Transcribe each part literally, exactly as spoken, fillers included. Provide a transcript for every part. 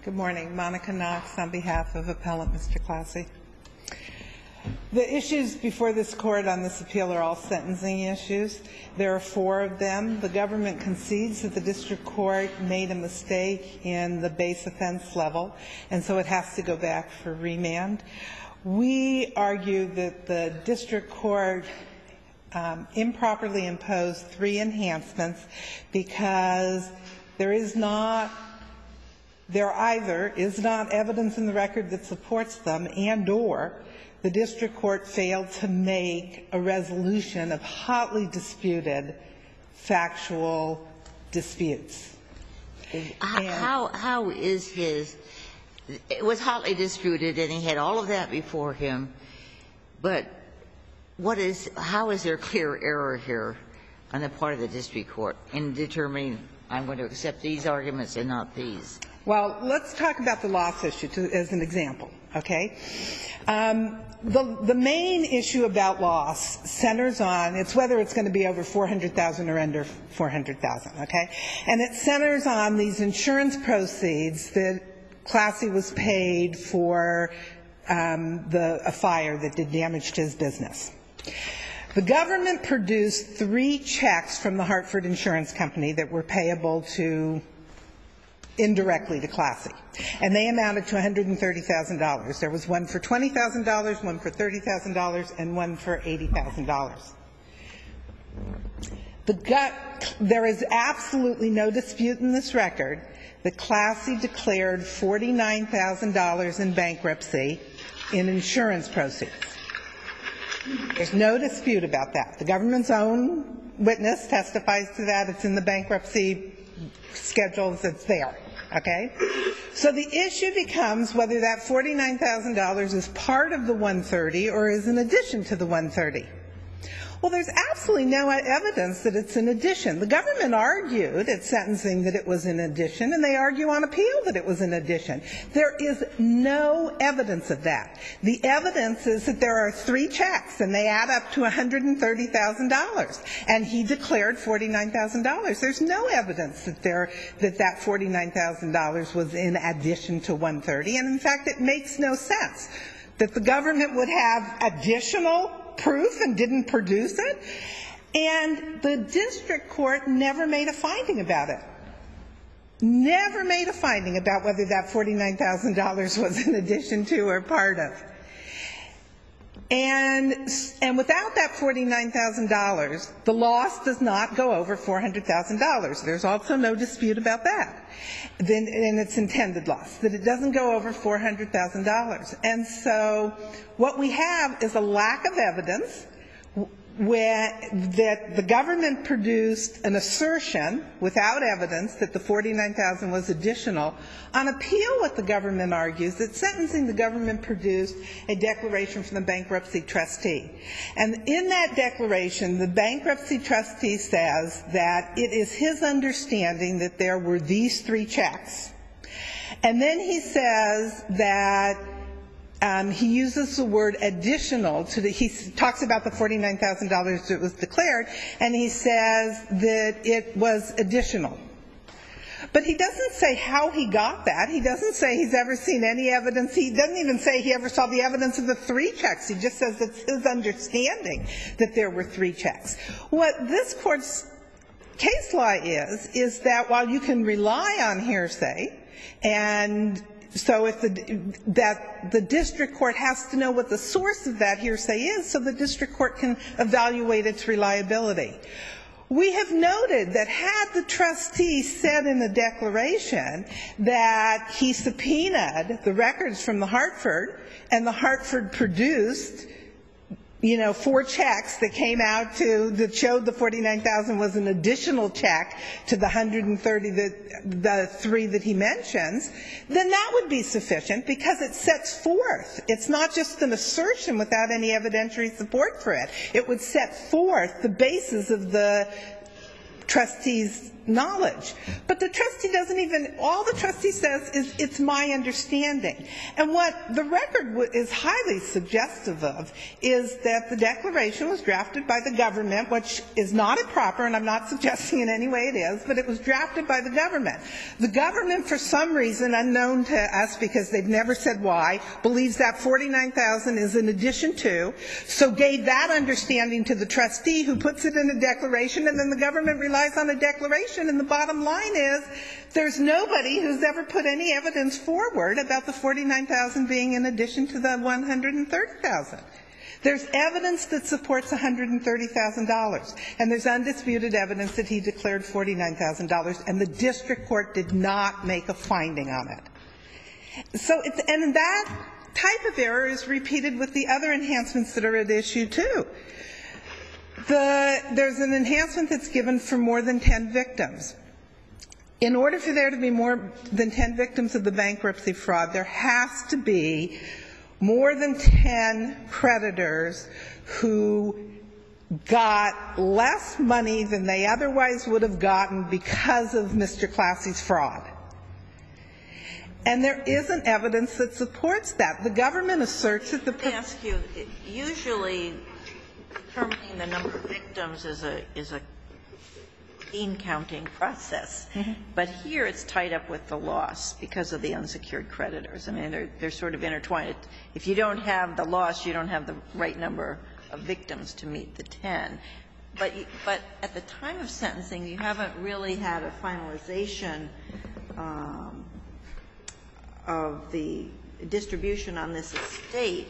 Good morning. Monica Knox on behalf of Appellant Mister Classy. The issues before this Court on this appeal are all sentencing issues. There are four of them. The government concedes that the District Court made a mistake in the base offense level, and so it has to go back for remand. We argue that the District Court um, improperly imposed three enhancements because there is not There either is not evidence in the record that supports them, and or the District Court failed to make a resolution of hotly disputed factual disputes. How, how is his, it was hotly disputed and he had all of that before him, but what is, how is there clear error here on the part of the District Court in determining I'm going to accept these arguments and not these? Well, let's talk about the loss issue to, as an example, okay? Um, the, the main issue about loss centers on, it's whether it's going to be over four hundred thousand dollars or under four hundred thousand dollars, okay? And it centers on these insurance proceeds that Classy was paid for um, the, a fire that did damage to his business. The government produced three checks from the Hartford Insurance Company that were payable to indirectly to Classy, and they amounted to one hundred thirty thousand dollars. There was one for twenty thousand dollars, one for thirty thousand dollars, and one for eighty thousand dollars. The gut, there is absolutely no dispute in this record that Classy declared forty-nine thousand dollars in bankruptcy in insurance proceeds. There's no dispute about that. The government's own witness testifies to that. It's in the bankruptcy schedules. It's there. Okay? So the issue becomes whether that forty-nine thousand dollars is part of the one hundred thirty or is in addition to the one hundred thirty. Well, there's absolutely no evidence that it's in addition. The government argued at sentencing that it was in addition, and they argue on appeal that it was in addition. There is no evidence of that. The evidence is that there are three checks, and they add up to one hundred thirty thousand dollars, and he declared forty-nine thousand dollars. There's no evidence that there that that forty-nine thousand dollars was in addition to one hundred thirty, and in fact, it makes no sense that the government would have additional proof and didn't produce it, and the District Court never made a finding about it. Never made a finding about whether that forty-nine thousand dollars was in addition to or part of. And, and without that forty-nine thousand dollars, the loss does not go over four hundred thousand dollars. There's also no dispute about that. Then, in its intended loss, that it doesn't go over four hundred thousand dollars. And so what we have is a lack of evidence where that the government produced an assertion without evidence that the forty-nine thousand dollars was additional. On appeal, what the government argues, that sentencing the government produced a declaration from the bankruptcy trustee. And in that declaration, the bankruptcy trustee says that it is his understanding that there were these three checks. And then he says that Um, he uses the word additional to the, he talks about the forty-nine thousand dollars that was declared, and he says that it was additional. But he doesn't say how he got that. He doesn't say he's ever seen any evidence. He doesn't even say he ever saw the evidence of the three checks. He just says it's his understanding that there were three checks. What this Court's case law is, is that while you can rely on hearsay, and so if the, that the district court has to know what the source of that hearsay is so the district court can evaluate its reliability. We have noted that had the trustee said in the declaration that he subpoenaed the records from the Hartford, and the Hartford produced, you know, four checks that came out to, that showed the forty-nine thousand was an additional check to the one hundred thirty, that, the three that he mentions, then that would be sufficient because it sets forth. It's not just an assertion without any evidentiary support for it. It would set forth the basis of the trustee's knowledge. But the trustee doesn't even, all the trustee says is, it's my understanding. And what the record is highly suggestive of is that the declaration was drafted by the government, which is not improper, and I'm not suggesting in any way it is, but it was drafted by the government. The government, for some reason unknown to us because they've never said why, believes that forty-nine thousand is in addition to, so gave that understanding to the trustee who puts it in a declaration, and then the government relies on a declaration, and the bottom line is there's nobody who's ever put any evidence forward about the forty-nine thousand being in addition to the one hundred thirty thousand. There's evidence that supports one hundred thirty thousand dollars, and there's undisputed evidence that he declared forty-nine thousand dollars, and the district court did not make a finding on it. So, it's, and that type of error is repeated with the other enhancements that are at issue, too. The, there's an enhancement that's given for more than ten victims. In order for there to be more than ten victims of the bankruptcy fraud, there has to be more than ten creditors who got less money than they otherwise would have gotten because of Mister Classy's fraud. And there isn't evidence that supports that. The government asserts that the... Let me ask you, usually determining the number of victims is a, is a bean counting process. Mm-hmm. But here it's tied up with the loss because of the unsecured creditors. I mean, they're, they're sort of intertwined. If you don't have the loss, you don't have the right number of victims to meet the ten. But, you, but at the time of sentencing, you haven't really had a finalization um, of the distribution on this estate.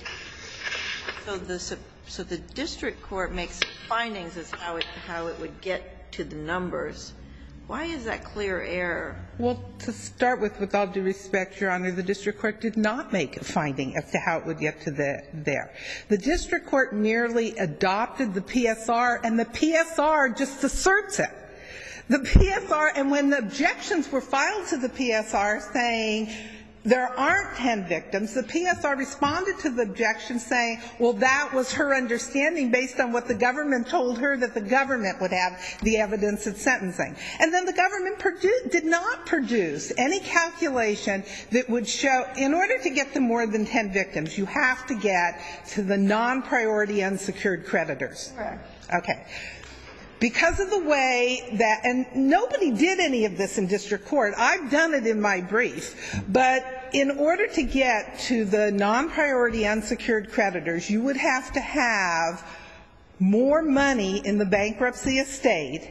So the, so the district court makes findings as how it, how it would get to the numbers. Why is that clear error? Well, to start with, with all due respect, Your Honor, the district court did not make a finding as to how it would get to the, there. The district court merely adopted the P S R, and the P S R just asserts it. The P S R, and when the objections were filed to the P S R saying there aren't ten victims, the P S R responded to the objection saying, well, that was her understanding based on what the government told her that the government would have the evidence at sentencing. And then the government produ- did not produce any calculation that would show, in order to get to more than ten victims, you have to get to the non-priority unsecured creditors. Correct. Okay. Because of the way that, and nobody did any of this in district court. I've done it in my brief. But in order to get to the non-priority unsecured creditors, you would have to have more money in the bankruptcy estate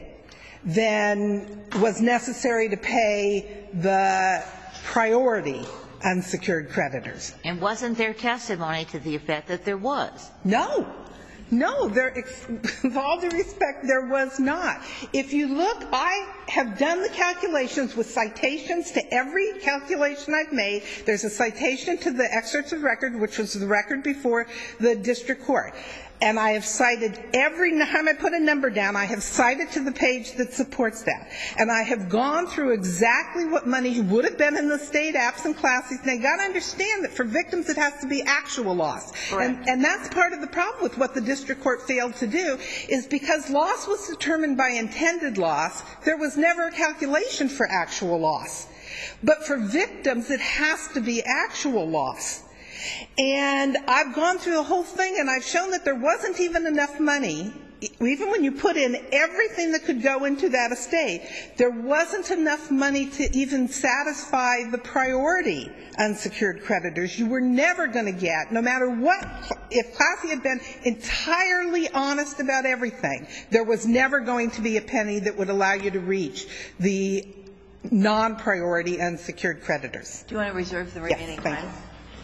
than was necessary to pay the priority unsecured creditors. And wasn't there testimony to the effect that there was? No. No, there, with all due respect, there was not. If you look, I have done the calculations with citations to every calculation I've made. There's a citation to the excerpts of record, which was the record before the district court. And I have cited every time I put a number down, I have cited to the page that supports that. And I have gone through exactly what money would have been in the state absent classes. And they got to understand that for victims it has to be actual loss. And, and that's part of the problem with what the district court failed to do, is because loss was determined by intended loss, there was never a calculation for actual loss. But for victims, it has to be actual loss. And I've gone through the whole thing, and I've shown that there wasn't even enough money, even when you put in everything that could go into that estate, there wasn't enough money to even satisfy the priority unsecured creditors. You were never going to get, no matter what, if Classy had been entirely honest about everything, there was never going to be a penny that would allow you to reach the non-priority unsecured creditors. Do you want to reserve the remaining yes, time?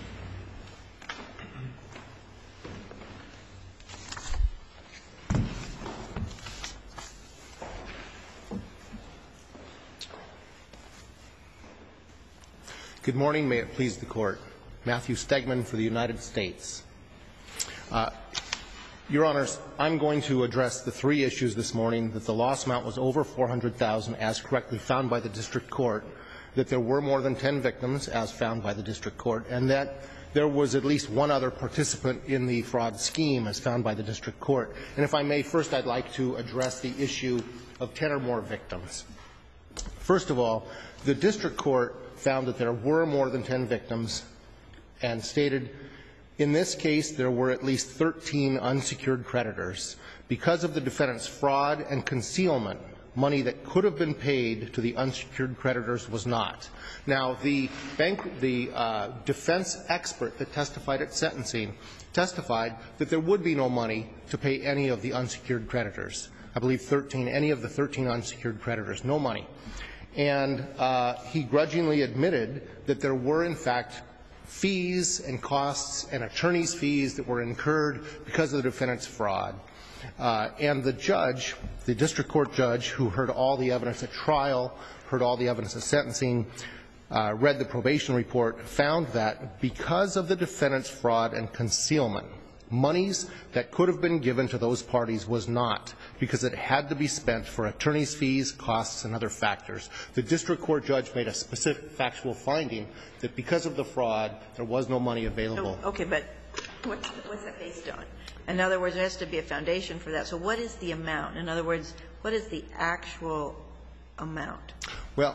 Good morning. May it please the Court. Matthew Stegman for the United States. Uh, Your Honors, I'm going to address the three issues this morning: that the loss amount was over four hundred thousand dollars as correctly found by the district court, that there were more than ten victims as found by the district court, and that there was at least one other participant in the fraud scheme as found by the district court. And if I may, first I'd like to address the issue of ten or more victims. First of all, the district court found that there were more than ten victims and stated, in this case, there were at least thirteen unsecured creditors. Because of the defendant's fraud and concealment, money that could have been paid to the unsecured creditors was not. Now, the bank, the uh, defense expert that testified at sentencing testified that there would be no money to pay any of the unsecured creditors. I believe thirteen, any of the thirteen unsecured creditors, no money. And uh, he grudgingly admitted that there were, in fact, fees and costs and attorney's fees that were incurred because of the defendant's fraud. Uh, and the judge, the district court judge, who heard all the evidence at trial, heard all the evidence at sentencing, uh, read the probation report, found that because of the defendant's fraud and concealment, monies that could have been given to those parties was not, because it had to be spent for attorney's fees, costs, and other factors. The district court judge made a specific factual finding that because of the fraud, there was no money available. So, okay, but what's, what's that based on? In other words, there has to be a foundation for that. So what is the amount? In other words, what is the actual amount? Well,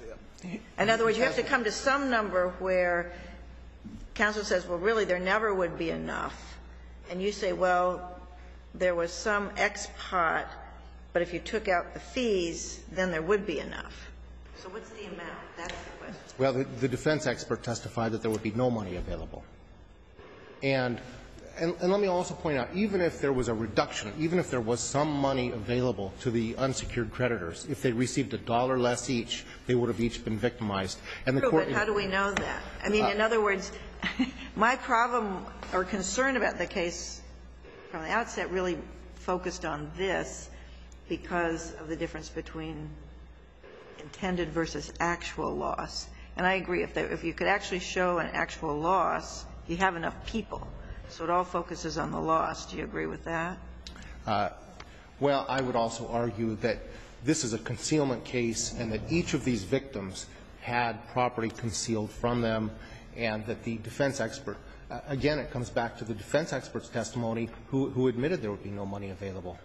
in other words, you have to come to some number where counsel says, well, really, there never would be enough. And you say, well, there was some X pot, but if you took out the fees, then there would be enough. So what's the amount? That's the question. Well, the, the defense expert testified that there would be no money available. And And, and let me also point out, even if there was a reduction, even if there was some money available to the unsecured creditors, if they received a dollar less each, they would have each been victimized. And the True, court. But how do we know that? I mean, in other words, my problem or concern about the case from the outset really focused on this because of the difference between intended versus actual loss. And I agree, if, there, if you could actually show an actual loss, you have enough people. So it all focuses on the loss. Do you agree with that? Uh, well, I would also argue that this is a concealment case and that each of these victims had property concealed from them, and that the defense expert, uh, again, it comes back to the defense expert's testimony who, who admitted there would be no money available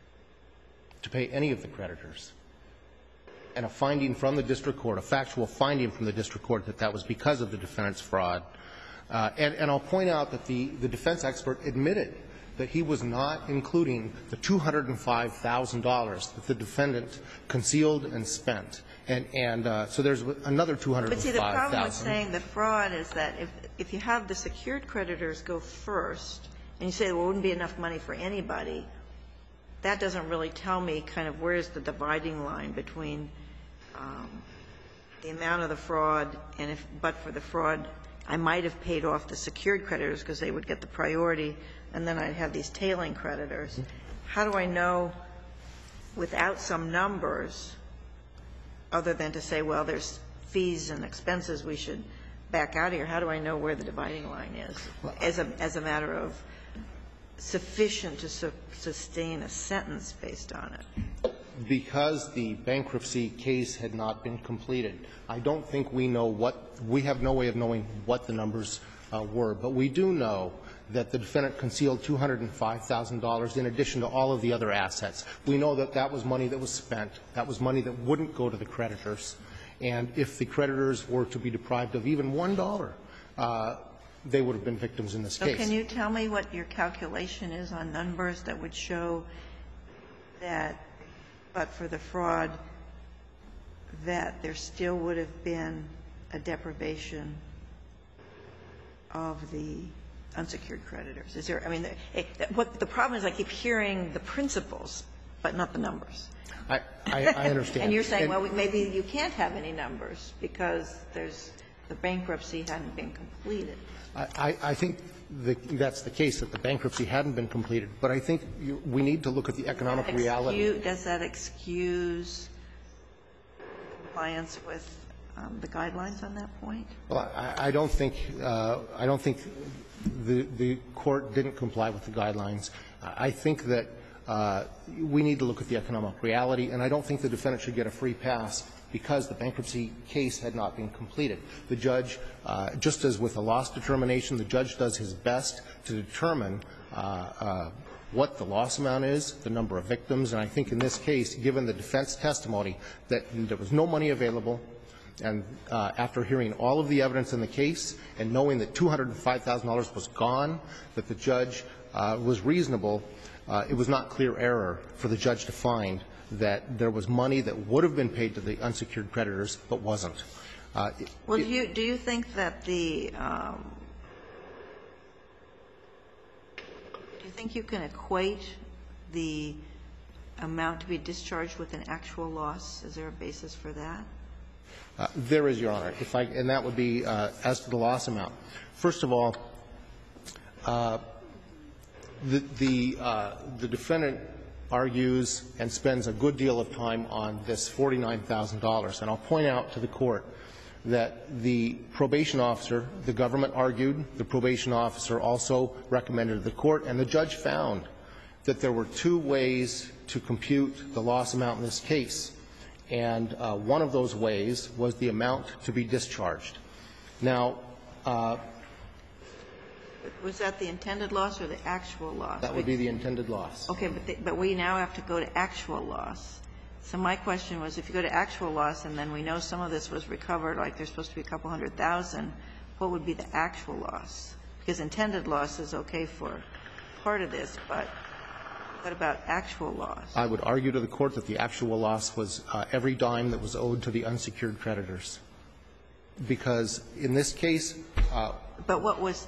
to pay any of the creditors. And a finding from the district court, a factual finding from the district court that that was because of the defendant's fraud. Uh, and, and I'll point out that the, the defense expert admitted that he was not including the two hundred five thousand dollars that the defendant concealed and spent. And, and uh, so there's another two hundred five thousand dollars. But see, the problem with saying the fraud is that if, if you have the secured creditors go first, and you say there wouldn't be enough money for anybody, that doesn't really tell me kind of where's the dividing line between um, the amount of the fraud and if, but for the fraud, I might have paid off the secured creditors because they would get the priority, and then I'd have these tailing creditors. How do I know, without some numbers, other than to say, well, there's fees and expenses we should back out of here, how do I know where the dividing line is as a, as a matter of sufficient to su sustain a sentence based on it? Because the bankruptcy case had not been completed, I don't think we know what – we have no way of knowing what the numbers uh, were. But we do know that the defendant concealed two hundred five thousand dollars in addition to all of the other assets. We know that that was money that was spent. That was money that wouldn't go to the creditors. And if the creditors were to be deprived of even one dollar, uh, they would have been victims in this so case. Can you tell me what your calculation is on numbers that would show that, but for the fraud, that there still would have been a deprivation of the unsecured creditors? Is there, I mean, it, what the problem is, I keep hearing the principles, but not the numbers. I, I, I understand. And you're saying, well, maybe you can't have any numbers because there's the bankruptcy hadn't been completed. I, I think the, that's the case, that the bankruptcy hadn't been completed. But I think you, we need to look at the economic Does reality. Excuse, does that excuse compliance with um, the guidelines on that point? Well, I, I don't think uh, I don't think the the court didn't comply with the guidelines. I think that uh, we need to look at the economic reality, and I don't think the defendant should get a free pass because the bankruptcy case had not been completed. The judge, uh, just as with a loss determination, the judge does his best to determine uh, uh, what the loss amount is, the number of victims, and I think in this case, given the defense testimony that there was no money available, and uh, after hearing all of the evidence in the case and knowing that two hundred five thousand dollars was gone, that the judge uh, was reasonable, uh, it was not clear error for the judge to find that there was money that would have been paid to the unsecured creditors but wasn't. Uh, it, well, do you, do you think that the um, do you think you can equate the amount to be discharged with an actual loss? Is there a basis for that? Uh, there is, Your Honor. If I, and that would be uh, as to the loss amount. First of all, uh, the the, uh, the defendant argues and spends a good deal of time on this forty-nine thousand dollars. And I'll point out to the Court that the probation officer, the government argued, the probation officer also recommended to the Court, and the judge found that there were two ways to compute the loss amount in this case. And uh, one of those ways was the amount to be discharged. Now, uh, was that the intended loss or the actual loss? That would be the intended loss. Okay, but, the, but we now have to go to actual loss. So my question was, if you go to actual loss and then we know some of this was recovered, like there's supposed to be a couple hundred thousand, what would be the actual loss? Because intended loss is okay for part of this, but what about actual loss? I would argue to the Court that the actual loss was uh, every dime that was owed to the unsecured creditors. Because in this case uh, But what was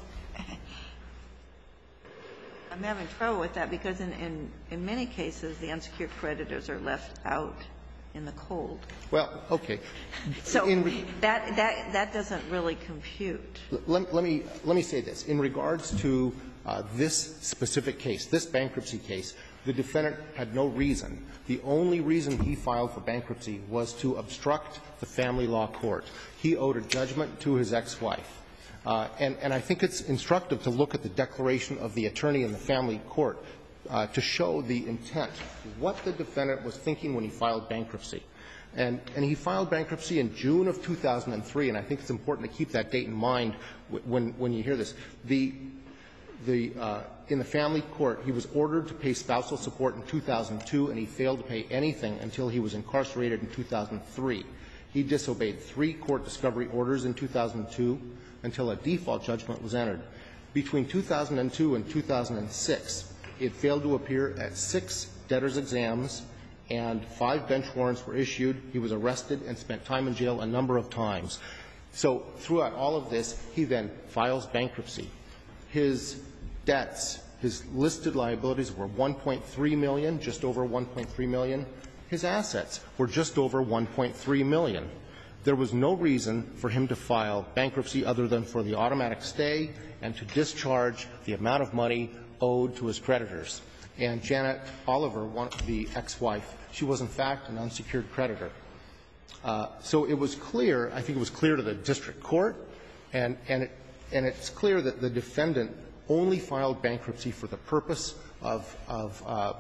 I'm having trouble with that because in, in, in many cases the unsecured creditors are left out in the cold. Well, okay. So in, that, that, that doesn't really compute. Let, let, me, let me say this. In regards to uh, this specific case, this bankruptcy case, the defendant had no reason. The only reason he filed for bankruptcy was to obstruct the family law court. He owed a judgment to his ex-wife. Uh, and, and I think it's instructive to look at the declaration of the attorney in the family court uh, to show the intent, what the defendant was thinking when he filed bankruptcy. And, and he filed bankruptcy in June of two thousand three, and I think it's important to keep that date in mind when, when you hear this. The, the, uh, in the family court, he was ordered to pay spousal support in two thousand two, and he failed to pay anything until he was incarcerated in two thousand three. He disobeyed three court discovery orders in two thousand two until a default judgment was entered. Between two thousand two and two thousand six, it failed to appear at six debtors' exams, and five bench warrants were issued. He was arrested and spent time in jail a number of times. So throughout all of this, he then files bankruptcy. His debts, his listed liabilities were one point three million dollars, just over one point three million dollars. His assets were just over one point three million dollars. There was no reason for him to file bankruptcy other than for the automatic stay and to discharge the amount of money owed to his creditors. And Janet Oliver, one, the ex-wife, she was in fact an unsecured creditor. Uh, so it was clear, I think it was clear to the district court, and, and, it, and it's clear that the defendant only filed bankruptcy for the purpose of, of uh,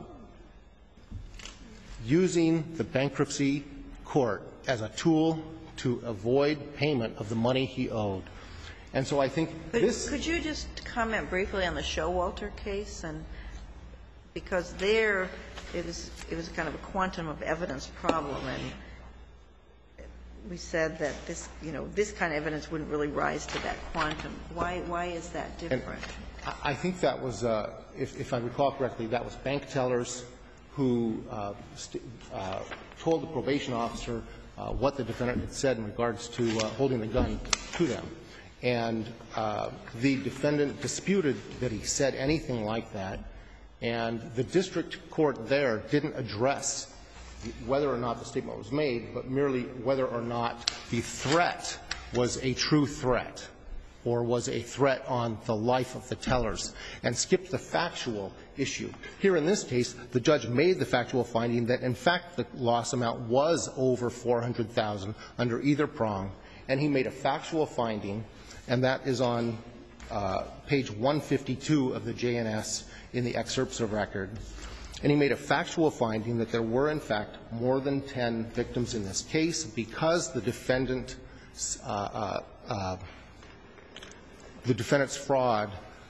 using the bankruptcy court as a tool to avoid payment of the money he owed. And so I think But this... Could you just comment briefly on the Showalter case? And because there it was, it was kind of a quantum of evidence problem, and we said that this, you know, this kind of evidence wouldn't really rise to that quantum. Why, why is that different? And I think that was, uh, if, if I recall correctly, that was bank tellers who uh, st uh, told the probation officer uh, what the defendant had said in regards to uh, holding the gun to them. And uh, the defendant disputed that he said anything like that, and the district court there didn't address whether or not the statement was made, but merely whether or not the threat was a true threat or was a threat on the life of the tellers, and skipped the factual issue. Here in this case, the judge made the factual finding that, in fact, the loss amount was over four hundred thousand dollars under either prong, and he made a factual finding, and that is on uh, page one fifty-two of the J N S in the excerpts of record. And he made a factual finding that there were, in fact, more than ten victims in this case because the defendant, uh, uh, uh, the defendant's fraud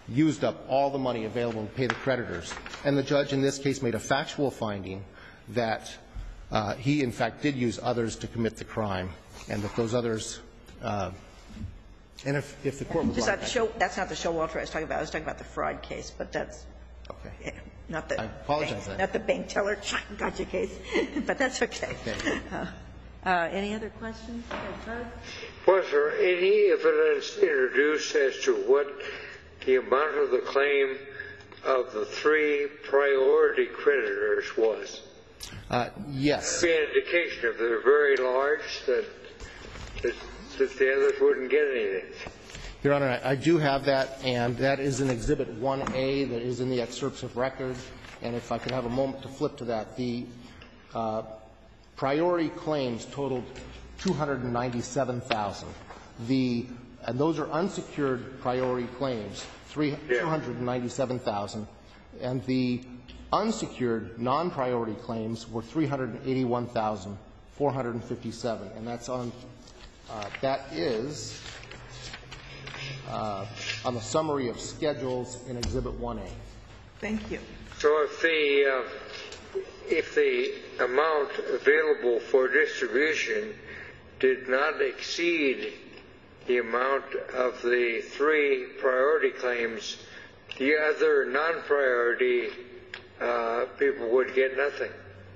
used up all the money available to pay the creditors. And the judge in this case made a factual finding that uh, he, in fact, did use others to commit the crime, and that those others uh, – and if, if the court would Just like not show, that's not the Showalter I was talking about. I was talking about the fraud case, but that's okay. not the I apologize bank, then. not the bank teller gotcha case, but that's okay. Okay. Uh, uh, any other questions? Was there any evidence introduced as to what the amount of the claim of the three priority creditors was? Uh, yes. Be an indication if they're very large that, that that the others wouldn't get anything. Your Honor, I, I do have that, and that is in Exhibit one A that is in the excerpts of record. And if I could have a moment to flip to that, the uh, priority claims totaled two hundred ninety-seven thousand dollars. The and those are unsecured priority claims, three, yeah. two hundred ninety-seven thousand dollars. And the unsecured non-priority claims were three hundred eighty-one thousand four hundred fifty-seven dollars. And that's on uh, that is uh, on the summary of schedules in Exhibit one A. Thank you. So if the uh, if the amount available for distribution did not exceed the amount of the three priority claims, the other non-priority uh, people would get nothing.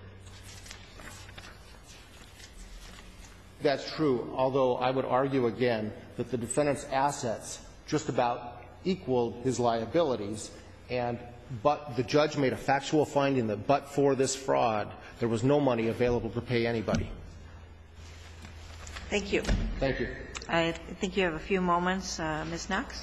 That's true, although I would argue again that the defendant's assets just about equaled his liabilities, and but the judge made a factual finding that but for this fraud, there was no money available to pay anybody. Thank you. Thank you. I think you have a few moments. Uh, Miz Knox?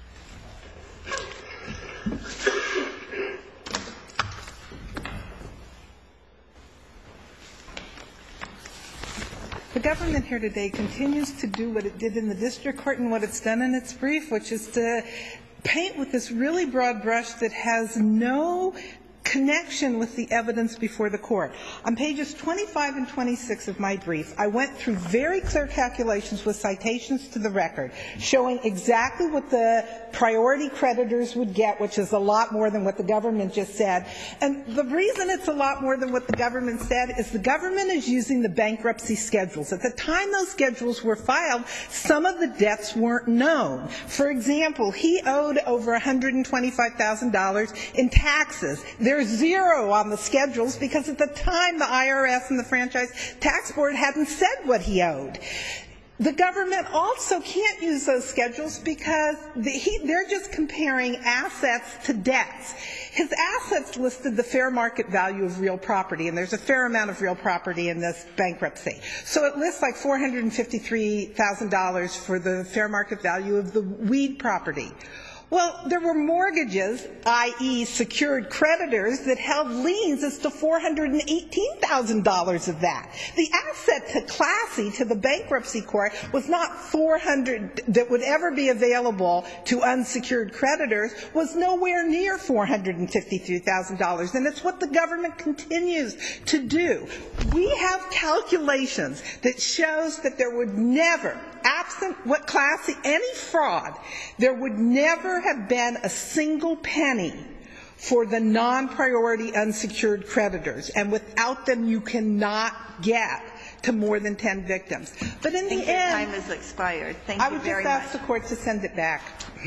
The government here today continues to do what it did in the district court and what it's done in its brief, which is to paint with this really broad brush that has no connection with the evidence before the court. On pages twenty-five and twenty-six of my brief, I went through very clear calculations with citations to the record showing exactly what the priority creditors would get, which is a lot more than what the government just said. And the reason it's a lot more than what the government said is the government is using the bankruptcy schedules. At the time those schedules were filed, some of the debts weren't known. For example, he owed over one hundred twenty-five thousand dollars in taxes. There's zero on the schedules because at the time the I R S and the Franchise Tax Board hadn't said what he owed. The government also can't use those schedules because the, he, they're just comparing assets to debts. His assets listed the fair market value of real property, and there's a fair amount of real property in this bankruptcy. So it lists like four hundred fifty-three thousand dollars for the fair market value of the weed property. Well, there were mortgages, that is secured creditors, that held liens as to four hundred eighteen thousand dollars of that. The asset to Classy, to the bankruptcy court, was not four hundred that would ever be available to unsecured creditors, was nowhere near four hundred fifty-three thousand dollars. And it's what the government continues to do. We have calculations that shows that there would never, absent what Classy, any fraud, there would never have been a single penny for the non-priority unsecured creditors, and without them you cannot get to more than ten victims. But in the end, time has expired. Thank I you would very just much. ask the court to send it back.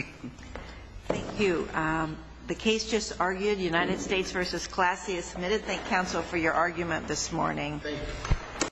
Thank you. Um, the case just argued, United States versus Classy, is submitted. Thank counsel for your argument this morning. Thank you.